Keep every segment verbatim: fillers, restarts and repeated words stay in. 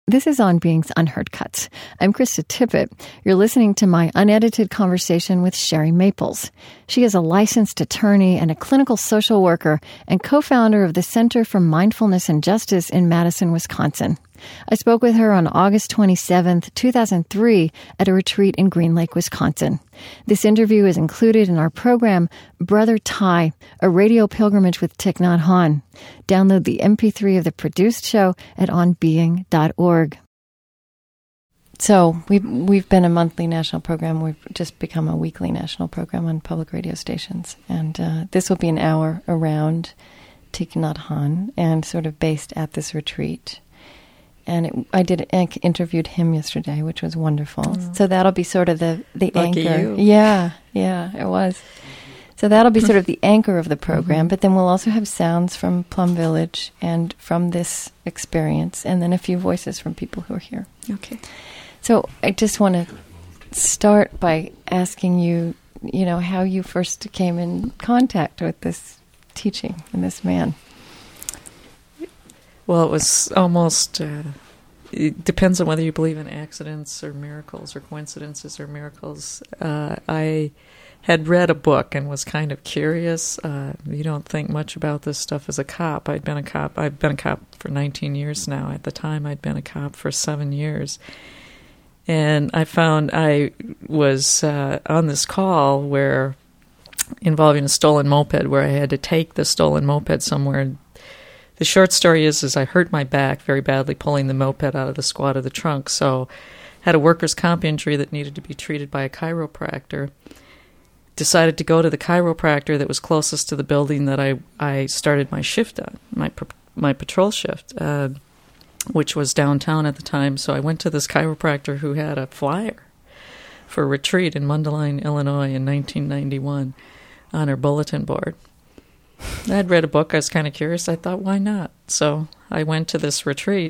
This is On Being's Unheard Cuts. I'm Krista Tippett. You're listening to my unedited conversation with Sherry Maples. She is a licensed attorney and a clinical social worker and co-founder of the Center for Mindfulness and Justice in Madison, Wisconsin. I spoke with her on August twenty-seventh, two thousand three, at a retreat in Green Lake, Wisconsin. This interview is included in our program, Brother Thai, a radio pilgrimage with Thich Nhat Hanh. Download the M P three of the produced show at on being dot org. So we've, we've been a monthly national program. We've just become a weekly national program on public radio stations. And uh, this will be an hour around Thich Nhat Hanh and sort of based at this retreat. And it, I did uh, interviewed him yesterday, which was wonderful. Mm. So that'll be sort of the, the Lucky anchor. You. Yeah, yeah, it was. So that'll be sort of the anchor of the program. Mm-hmm. But then we'll also have sounds from Plum Village and from this experience, and then a few voices from people who are here. Okay. So I just want to start by asking you, you know, how you first came in contact with this teaching and this man. Well, it was almost, uh, it depends on whether you believe in accidents or miracles or coincidences or miracles. Uh, I had read a book and was kind of curious. Uh, you don't think much about this stuff as a cop. I'd been a cop. I've been a cop for nineteen years now. At the time, I'd been a cop for seven years. And I found I was uh, on this call where, involving a stolen moped, where I had to take the stolen moped somewhere. The short story is, is I hurt my back very badly pulling the moped out of the squat of the trunk, so had a workers' comp injury that needed to be treated by a chiropractor. Decided to go to the chiropractor that was closest to the building that I, I started my shift on, my my patrol shift, uh, which was downtown at the time. So I went to this chiropractor who had a flyer for a retreat in Mundelein, Illinois in nineteen ninety-one on her bulletin board. I'd read a book. I was kind of curious. I thought, why not? So I went to this retreat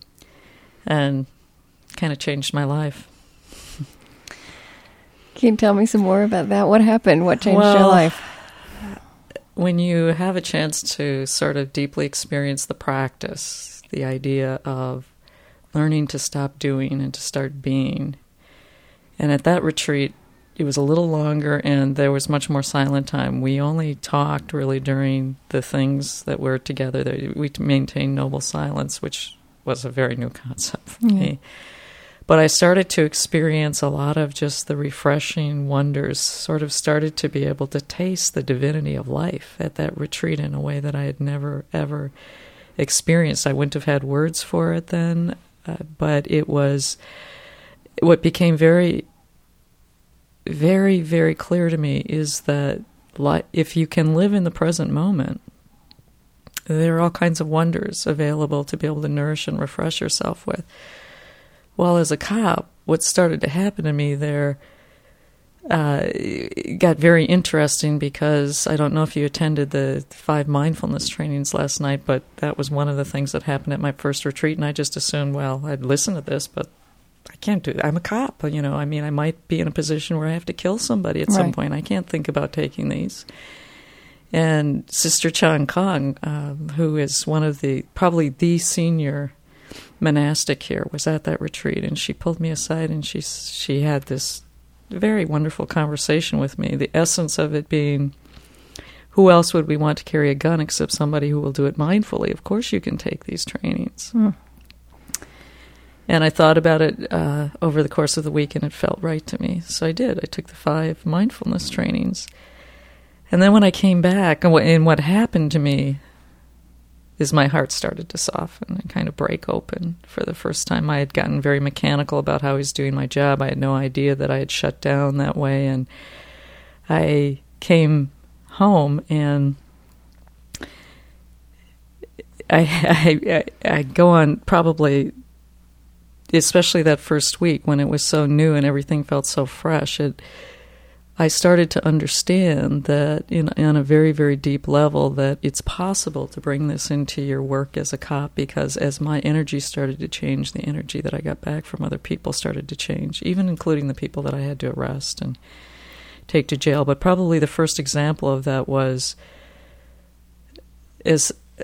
and kind of changed my life. Can you tell me some more about that? What happened? What changed well, your life? When you have a chance to sort of deeply experience the practice, the idea of learning to stop doing and to start being. And at that retreat, it was a little longer, and there was much more silent time. We only talked really during the things that were together. We maintained noble silence, which was a very new concept for mm-hmm. me. But I started to experience a lot of just the refreshing wonders, sort of started to be able to taste the divinity of life at that retreat in a way that I had never, ever experienced. I wouldn't have had words for it then, uh, but it was what became very... very, very clear to me is that li- if you can live in the present moment, there are all kinds of wonders available to be able to nourish and refresh yourself with. Well, as a cop, what started to happen to me there uh, got very interesting because I don't know if you attended the five mindfulness trainings last night, but that was one of the things that happened at my first retreat, and I just assumed, well, I'd listen to this, but I can't do that. I'm a cop, you know. I mean, I might be in a position where I have to kill somebody at right. some point. I can't think about taking these. And Sister Chan Kong, um, who is one of the, probably the senior monastic here, was at that retreat. And she pulled me aside and she, she had this very wonderful conversation with me. The essence of it being, who else would we want to carry a gun except somebody who will do it mindfully? Of course you can take these trainings. Hmm. And I thought about it uh, over the course of the week, and it felt right to me. So I did. I took the five mindfulness trainings. And then when I came back, and what, and what happened to me is my heart started to soften and kind of break open. For the first time, I had gotten very mechanical about how I was doing my job. I had no idea that I had shut down that way. And I came home, and I, I, I, I go on probably... especially that first week when it was so new and everything felt so fresh, it, I started to understand that in, on a very, very deep level that it's possible to bring this into your work as a cop, because as my energy started to change, the energy that I got back from other people started to change, even including the people that I had to arrest and take to jail. But probably the first example of that was, as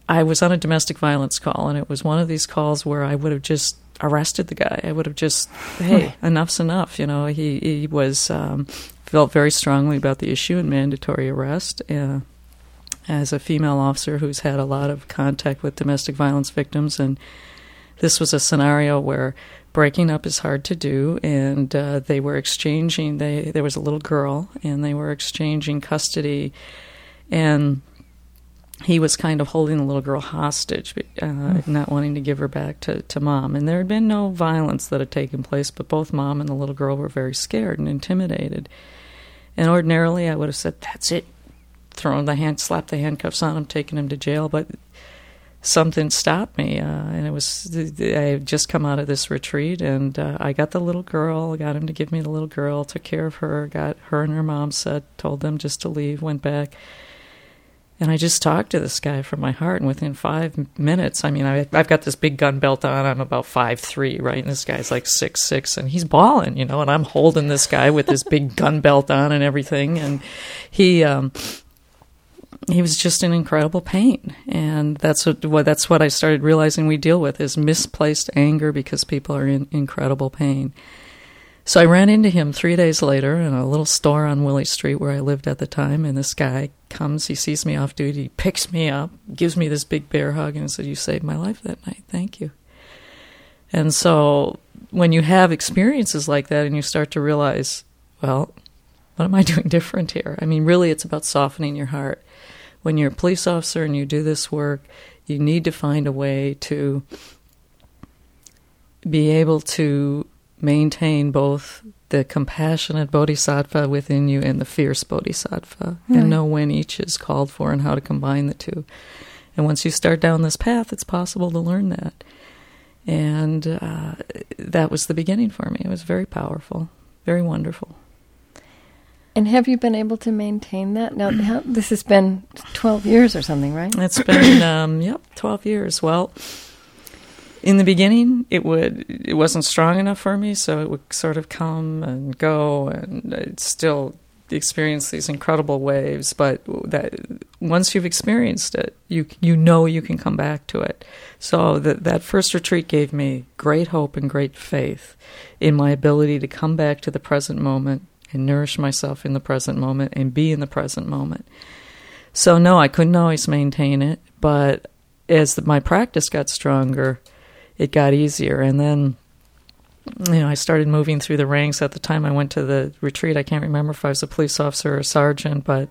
I was on a domestic violence call, and it was one of these calls where I would have just arrested the guy. I would have just, hey, enough's enough. You know, he, he was um, felt very strongly about the issue and mandatory arrest. Uh, as a female officer who's had a lot of contact with domestic violence victims, and this was a scenario where breaking up is hard to do, and uh, they were exchanging, they there was a little girl, and they were exchanging custody, and he was kind of holding the little girl hostage, uh, mm. not wanting to give her back to, to mom. And there had been no violence that had taken place, but both mom and the little girl were very scared and intimidated. And ordinarily I would have said, that's it, thrown the hand, slapped the handcuffs on him, taken him to jail, but something stopped me, uh, and it was, I had just come out of this retreat, and uh, I got the little girl, got him to give me the little girl, took care of her, got her and her mom set, told them just to leave, went back, and I just talked to this guy from my heart, and within five minutes, I mean, I, I've got this big gun belt on, I'm about five three, right, and this guy's like six six, and he's bawling, you know, and I'm holding this guy with this big gun belt on and everything, and he, um, he was just in incredible pain, and that's what, what that's what I started realizing we deal with is misplaced anger because people are in incredible pain. So I ran into him three days later in a little store on Willie Street where I lived at the time, and this guy comes, he sees me off duty, he picks me up, gives me this big bear hug, and said, "You saved my life that night, thank you." And so when you have experiences like that and you start to realize, well, what am I doing different here? I mean, really it's about softening your heart. When you're a police officer and you do this work, you need to find a way to be able to maintain both the compassionate bodhisattva within you and the fierce bodhisattva, mm. and know when each is called for and how to combine the two. And once you start down this path, it's possible to learn that. And uh, that was the beginning for me. It was very powerful, very wonderful. And have you been able to maintain that? Now, how, this has been twelve years or something, right? It's been, um, yep, twelve years. Well, in the beginning, it would it wasn't strong enough for me, so it would sort of come and go, and I'd still experience these incredible waves. But that once you've experienced it, you you know you can come back to it. So that that first retreat gave me great hope and great faith in my ability to come back to the present moment and nourish myself in the present moment and be in the present moment. So no, I couldn't always maintain it, but as the, my practice got stronger, it got easier. And then, you know, I started moving through the ranks. At the time I went to the retreat, I can't remember if I was a police officer or a sergeant, but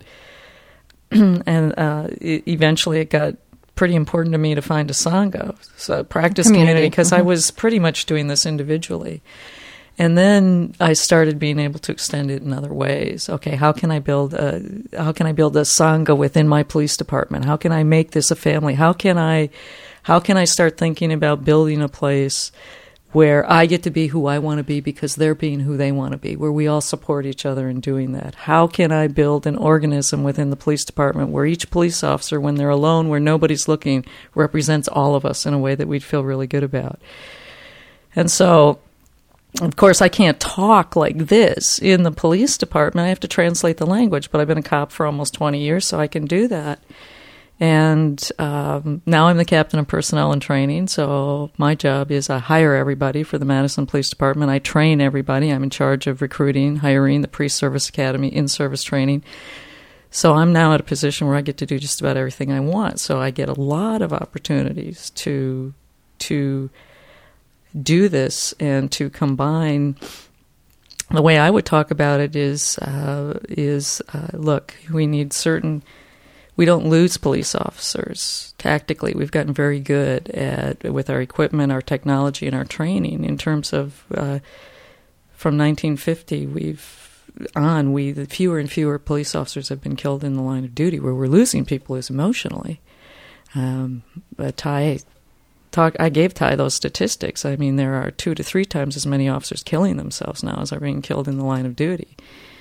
and uh, it, eventually it got pretty important to me to find a Sangha, so a practice community, because mm-hmm. I was pretty much doing this individually. And then I started being able to extend it in other ways. Okay, how can I build a how can I build a Sangha within my police department? How can I make this a family? How can I how can I start thinking about building a place where I get to be who I want to be because they're being who they want to be, where we all support each other in doing that? How can I build an organism within the police department where each police officer, when they're alone, where nobody's looking, represents all of us in a way that we'd feel really good about? And so, of course, I can't talk like this in the police department. I have to translate the language, but I've been a cop for almost twenty years, so I can do that. And um, now I'm the captain of personnel and training, so my job is I hire everybody for the Madison Police Department. I train everybody. I'm in charge of recruiting, hiring, the pre-service academy, in-service training. So I'm now at a position where I get to do just about everything I want. So I get a lot of opportunities to to do this and to combine. The way I would talk about it is, uh, is uh, look, we need certain, we don't lose police officers tactically. We've gotten very good at, with our equipment, our technology, and our training in terms of, uh, from nineteen fifty, we've on, we, the fewer and fewer police officers have been killed in the line of duty. Where we're losing people is emotionally. Um, but Ty Talk, I gave Ty those statistics. I mean, there are two to three times as many officers killing themselves now as are being killed in the line of duty.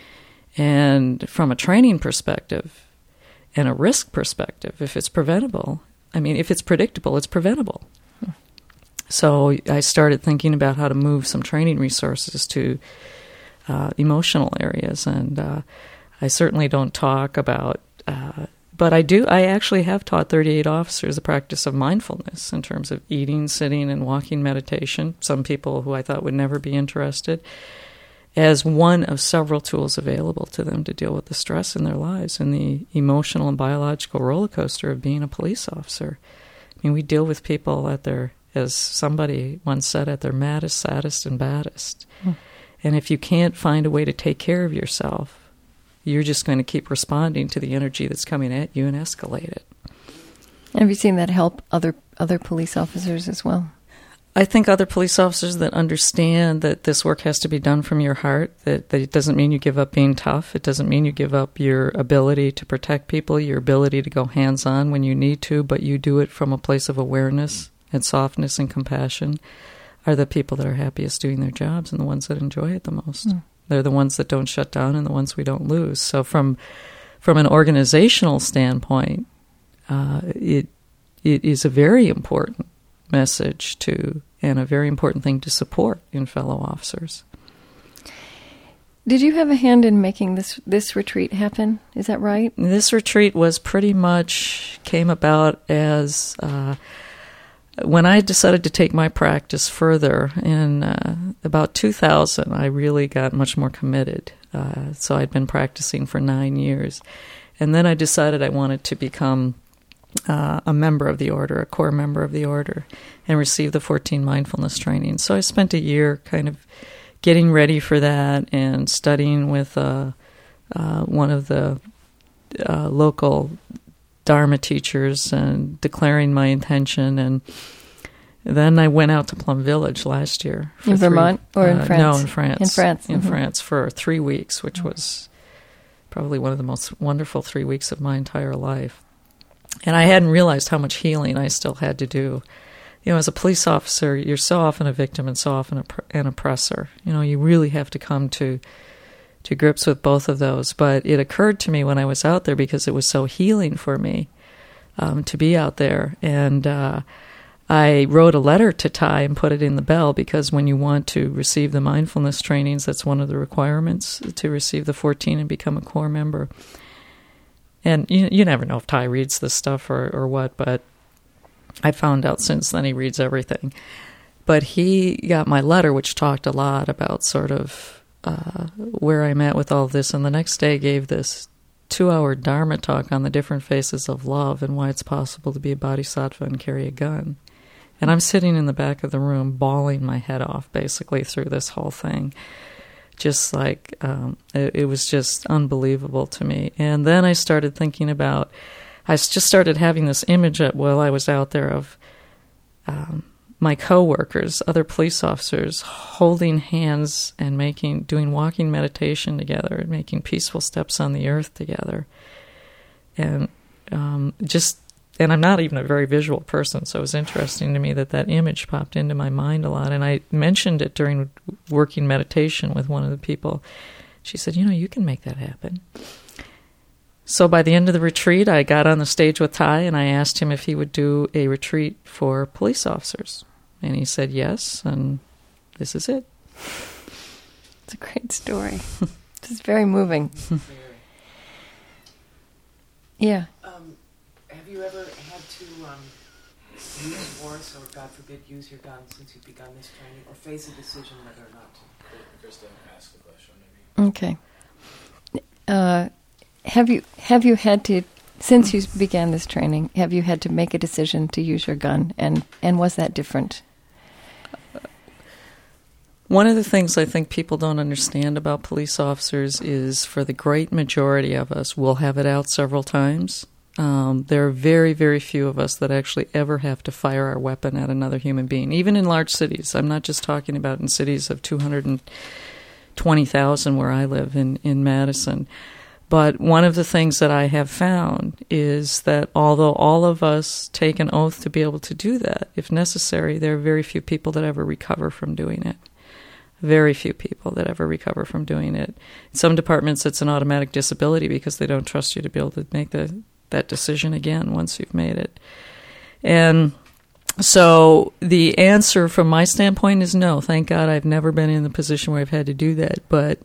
And from a training perspective and a risk perspective, if it's preventable, I mean, if it's predictable, it's preventable. Hmm. So I started thinking about how to move some training resources to uh, emotional areas. And uh, I certainly don't talk about uh, but I do. I actually have taught thirty-eight officers the practice of mindfulness in terms of eating, sitting, and walking meditation. Some people who I thought would never be interested, as one of several tools available to them to deal with the stress in their lives and the emotional and biological roller coaster of being a police officer. I mean, we deal with people at their, as somebody once said, at their maddest, saddest, and baddest. Mm. And if you can't find a way to take care of yourself, you're just going to keep responding to the energy that's coming at you and escalate it. Have you seen that help other other police officers as well? I think other police officers that understand that this work has to be done from your heart, that, that it doesn't mean you give up being tough. It doesn't mean you give up your ability to protect people, your ability to go hands-on when you need to, but you do it from a place of awareness and softness and compassion, are the people that are happiest doing their jobs and the ones that enjoy it the most. Mm. They're the ones that don't shut down and the ones we don't lose. So from from an organizational standpoint, uh, it it is a very important message to, and a very important thing to support in fellow officers. Did you have a hand in making this this retreat happen? Is that right? This retreat was pretty much came about as uh, when I decided to take my practice further in uh, about two thousand. I really got much more committed. Uh, so I'd been practicing for nine years, and then I decided I wanted to become Uh, a member of the order, a core member of the order, and receive the fourteen mindfulness training. So I spent a year kind of getting ready for that and studying with uh, uh, one of the uh, local Dharma teachers and declaring my intention. And then I went out to Plum Village last year. In Vermont three, or in uh, France? No, in France. In France. In mm-hmm. France for three weeks, which was probably one of the most wonderful three weeks of my entire life. And I hadn't realized how much healing I still had to do. You know, as a police officer, you're so often a victim and so often a, an oppressor. You know, you really have to come to to grips with both of those. But it occurred to me when I was out there, because it was so healing for me um, to be out there. And uh, I wrote a letter to Ty and put it in the bell, because when you want to receive the mindfulness trainings, that's one of the requirements to receive the fourteen and become a core member. And you you never know if Ty reads this stuff or, or what, but I found out since then he reads everything. But he got my letter, which talked a lot about sort of uh, where I'm at with all this, and the next day gave this two-hour Dharma talk on the different faces of love and why it's possible to be a bodhisattva and carry a gun. And I'm sitting in the back of the room bawling my head off, basically, through this whole thing. Just like, um, it, it was just unbelievable to me. And then I started thinking about, I just started having this image up while I was out there of um, my coworkers, other police officers, holding hands and making, doing walking meditation together and making peaceful steps on the earth together. And um, just, and I'm not even a very visual person, so it was interesting to me that that image popped into my mind a lot. And I mentioned it during working meditation with one of the people. She said, you know, you can make that happen. So by the end of the retreat, I got on the stage with Ty and I asked him if he would do a retreat for police officers. And he said yes, and this is it. It's a great story. It's very moving. Yeah. Um, have you ever had to um, use force or, God forbid, use your gun since you've begun this training, or face a decision whether or not to? Krista, ask the question maybe. Okay. Uh, have you have you had to, since you began this training, have you had to make a decision to use your gun, and, and was that different? One of the things I think people don't understand about police officers is, for the great majority of us, we'll have it out several times. Um, there are very, very few of us that actually ever have to fire our weapon at another human being, even in large cities. I'm not just talking about in cities of two hundred twenty thousand where I live in, in Madison. But one of the things that I have found is that although all of us take an oath to be able to do that, if necessary, there are very few people that ever recover from doing it. Very few people that ever recover from doing it. In some departments, it's an automatic disability because they don't trust you to be able to make the, that decision again once you've made it. And so the answer from my standpoint is no. Thank God I've never been in the position where I've had to do that. But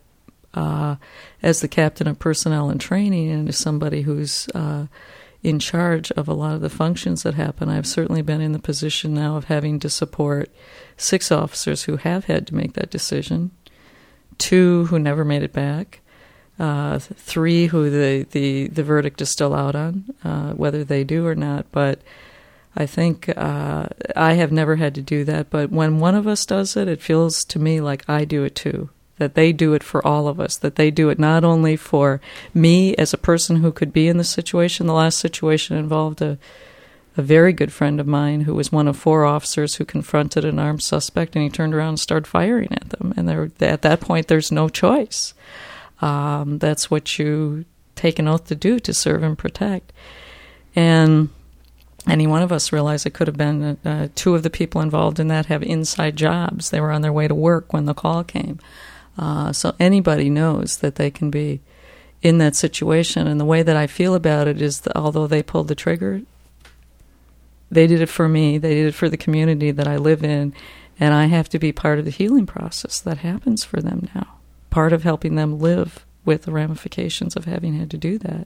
uh, as the captain of personnel and training and as somebody who's uh, in charge of a lot of the functions that happen, I've certainly been in the position now of having to support six officers who have had to make that decision, two who never made it back, uh, three who the, the, the verdict is still out on, uh, whether they do or not. But I think uh, I have never had to do that. But when one of us does it, it feels to me like I do it too. That they do it for all of us, that they do it not only for me as a person who could be in the situation. The last situation involved a, a very good friend of mine who was one of four officers who confronted an armed suspect, and he turned around and started firing at them. And there, at that point, there's no choice. Um, that's what you take an oath to do, to serve and protect. And any one of us realized it could have been uh, two of the people involved in that have inside jobs. They were on their way to work when the call came. Uh, so anybody knows that they can be in that situation. And the way that I feel about it is that although they pulled the trigger, they did it for me. They did it for the community that I live in. And I have to be part of the healing process that happens for them now. Part of helping them live with the ramifications of having had to do that.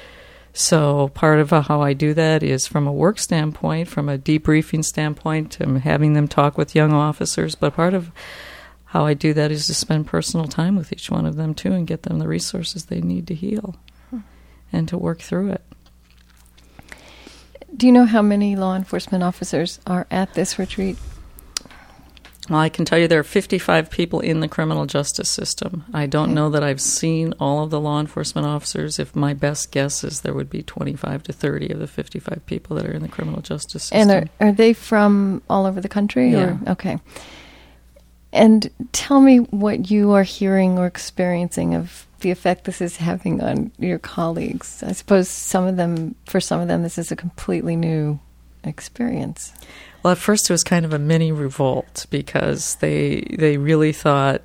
So part of how I do that is from a work standpoint, from a debriefing standpoint, I'm having them talk with young officers. But part of how I do that is to spend personal time with each one of them, too, and get them the resources they need to heal hmm. and to work through it. Do you know how many law enforcement officers are at this retreat? Well, I can tell you there are fifty-five people in the criminal justice system. I don't okay. know that I've seen all of the law enforcement officers. If my best guess is there would be twenty-five to thirty of the fifty-five people that are in the criminal justice system. And are, are they from all over the country? Yeah. Or? Okay. And tell me what you are hearing or experiencing of the effect this is having on your colleagues. I suppose some of them, for some of them, this is a completely new experience. Well, at first it was kind of a mini revolt because they they really thought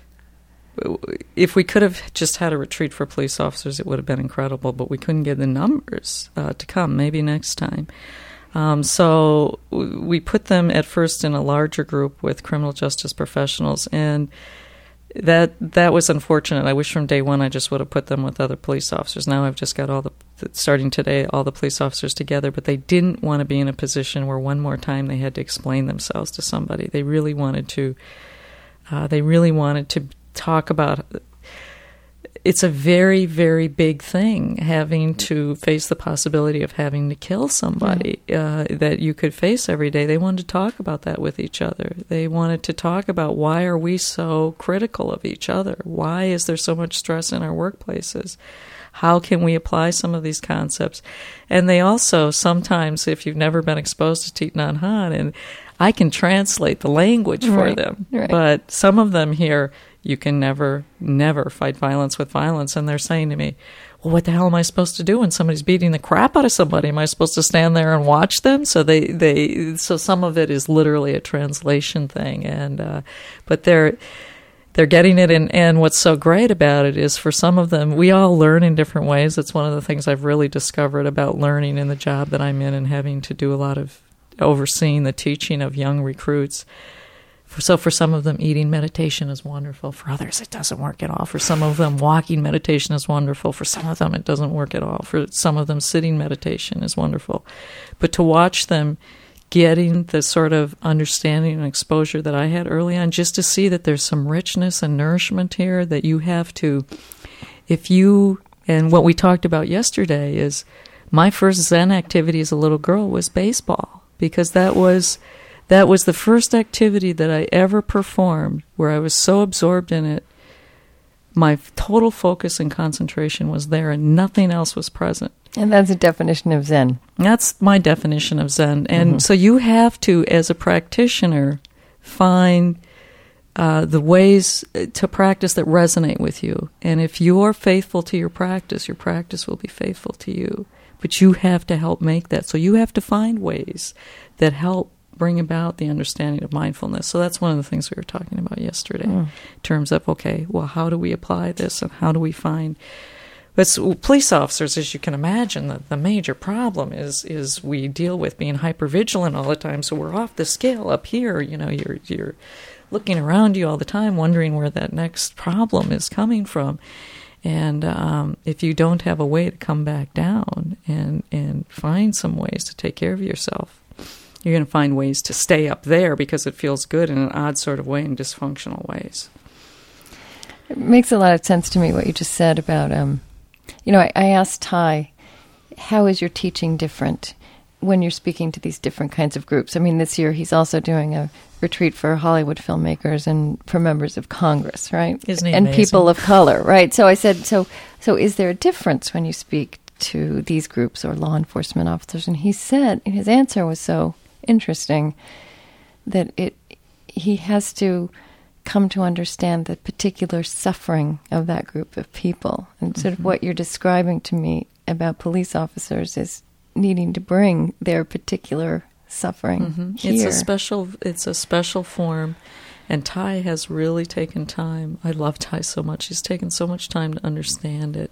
if we could have just had a retreat for police officers, it would have been incredible, but we couldn't get the numbers uh, to come. Maybe next time. Um, so we put them at first in a larger group with criminal justice professionals, and that that was unfortunate. I wish from day one I just would have put them with other police officers. Now I've just got all the, starting today, all the police officers together, but they didn't want to be in a position where one more time they had to explain themselves to somebody. They really wanted to, uh, they really wanted to talk about. It's a very, very big thing having to face the possibility of having to kill somebody uh, that you could face every day. They wanted to talk about that with each other. They wanted to talk about why are we so critical of each other? Why is there so much stress in our workplaces? How can we apply some of these concepts? And they also sometimes, if you've never been exposed to Thich Nhat Hanh, and I can translate the language for right, them, right. but some of them hear, you can never, never fight violence with violence. And they're saying to me, well, what the hell am I supposed to do when somebody's beating the crap out of somebody? Am I supposed to stand there and watch them? So they, they, so some of it is literally a translation thing. And, uh, but they're, they're getting it. And, and what's so great about it is for some of them, we all learn in different ways. It's one of the things I've really discovered about learning in the job that I'm in and having to do a lot of overseeing the teaching of young recruits. So for some of them, eating meditation is wonderful. For others, it doesn't work at all. For some of them, walking meditation is wonderful. For some of them, it doesn't work at all. For some of them, sitting meditation is wonderful. But to watch them getting the sort of understanding and exposure that I had early on, just to see that there's some richness and nourishment here that you have to, if you, and what we talked about yesterday is my first Zen activity as a little girl was baseball, because that was... That was the first activity that I ever performed where I was so absorbed in it, my total focus and concentration was there and nothing else was present. And that's a definition of Zen. That's my definition of Zen. And mm-hmm. so you have to, as a practitioner, find uh, the ways to practice that resonate with you. And if you are faithful to your practice, your practice will be faithful to you. But you have to help make that. So you have to find ways that help bring about the understanding of mindfulness. So that's one of the things we were talking about yesterday mm. in terms of, okay, well, how do we apply this and how do we find... But police officers, as you can imagine, the, the major problem is is we deal with being hypervigilant all the time, so we're off the scale up here. You know, you're, you're looking around you all the time, wondering where that next problem is coming from. And um, if you don't have a way to come back down and, and find some ways to take care of yourself, you're going to find ways to stay up there because it feels good in an odd sort of way, in dysfunctional ways. It makes a lot of sense to me what you just said about, um, you know, I, I asked Ty, how is your teaching different when you're speaking to these different kinds of groups? I mean, this year he's also doing a retreat for Hollywood filmmakers and for members of Congress, right? Isn't he and amazing? People of color, right? So I said, so so is there a difference when you speak to these groups or law enforcement officers? And he said, and his answer was so interesting, that it he has to come to understand the particular suffering of that group of people. And sort Mm-hmm. of what you're describing to me about police officers is needing to bring their particular suffering Mm-hmm. here. It's a special. It's a special form, and Ty has really taken time. I love Ty so much. He's taken so much time to understand it.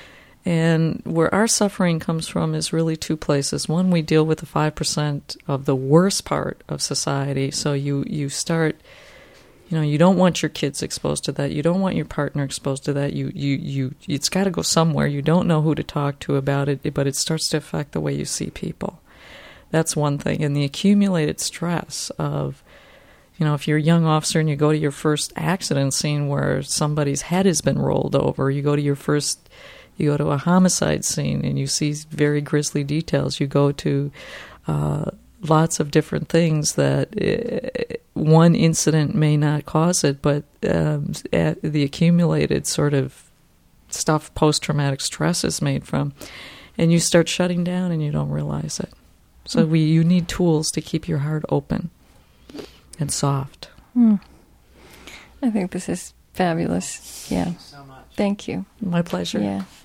And where our suffering comes from is really two places. One, we deal with the five percent of the worst part of society. So you you start. You know, you don't want your kids exposed to that. You don't want your partner exposed to that. You, you, you. It's got to go somewhere. You don't know who to talk to about it, but it starts to affect the way you see people. That's one thing. And the accumulated stress of, you know, if you're a young officer and you go to your first accident scene where somebody's head has been rolled over, you go to your first, you go to a homicide scene and you see very grisly details. You go to uh, lots of different things that uh, one incident may not cause it, but um, at the accumulated sort of stuff post-traumatic stress is made from, and you start shutting down and you don't realize it. So we, you need tools to keep your heart open and soft. Mm. I think this is fabulous. Yeah. Thank you so much. Thank you. My pleasure. Yeah.